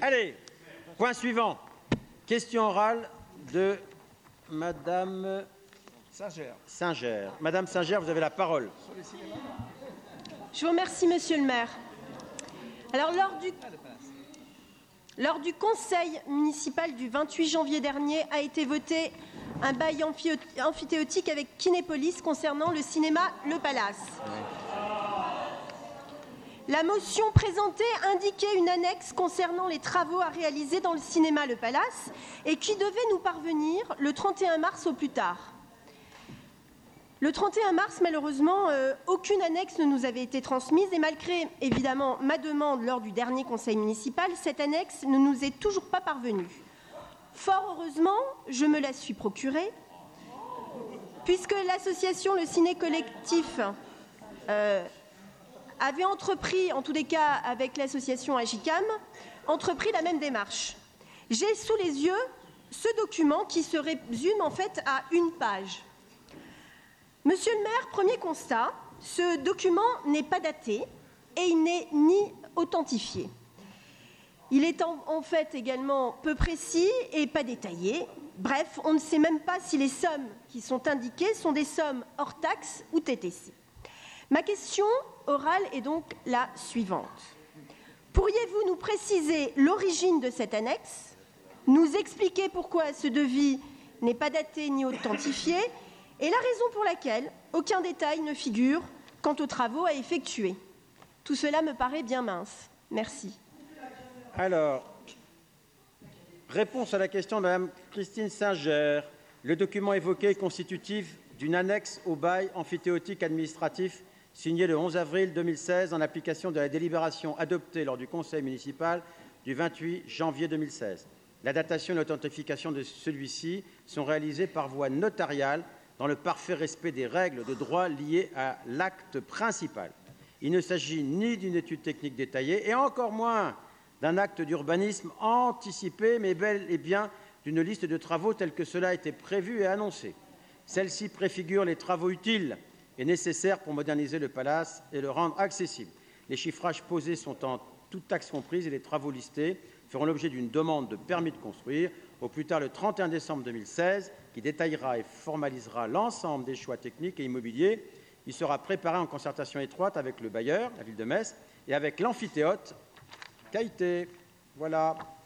Allez, point suivant. Question orale de Madame Singer. Madame Singer, vous avez la parole. Je vous remercie, Monsieur le maire. Alors, lors du conseil municipal du 28 janvier dernier a été voté un bail amphithéotique avec Kinépolis concernant le cinéma Le Palace. La motion présentée indiquait une annexe concernant les travaux à réaliser dans le cinéma Le Palace et qui devait nous parvenir le 31 mars au plus tard. Le 31 mars, malheureusement, aucune annexe ne nous avait été transmise et malgré, évidemment, ma demande lors du dernier conseil municipal, cette annexe ne nous est toujours pas parvenue. Fort heureusement, je me la suis procurée, puisque l'association Le Ciné Collectif avait entrepris, en tous les cas avec l'association Agicam, entrepris la même démarche. J'ai sous les yeux ce document qui se résume en fait à une page. Monsieur le maire, premier constat, ce document n'est pas daté et il n'est ni authentifié. Il est en fait également peu précis et pas détaillé. Bref, on ne sait même pas si les sommes qui sont indiquées sont des sommes hors taxes ou TTC. Ma question orale est donc la suivante. Pourriez-vous nous préciser l'origine de cette annexe, nous expliquer pourquoi ce devis n'est pas daté ni authentifié et la raison pour laquelle aucun détail ne figure quant aux travaux à effectuer? Tout cela me paraît bien mince. Merci. Alors, réponse à la question de Mme Christine Singer. Le document évoqué est constitutif d'une annexe au bail amphithéotique administratif signé le 11 avril 2016 en application de la délibération adoptée lors du conseil municipal du 28 janvier 2016. La datation et l'authentification de celui-ci sont réalisées par voie notariale dans le parfait respect des règles de droit liées à l'acte principal. Il ne s'agit ni d'une étude technique détaillée et encore moins d'un acte d'urbanisme anticipé, mais bel et bien d'une liste de travaux tels que cela a été prévu et annoncé. Celle-ci préfigure les travaux utiles et nécessaires pour moderniser le palace et le rendre accessible. Les chiffrages posés sont en toutes taxes comprises et les travaux listés feront l'objet d'une demande de permis de construire au plus tard le 31 décembre 2016 qui détaillera et formalisera l'ensemble des choix techniques et immobiliers. Il sera préparé en concertation étroite avec le bailleur, la ville de Metz, et avec l'amphithéâtre Caïté. Voilà.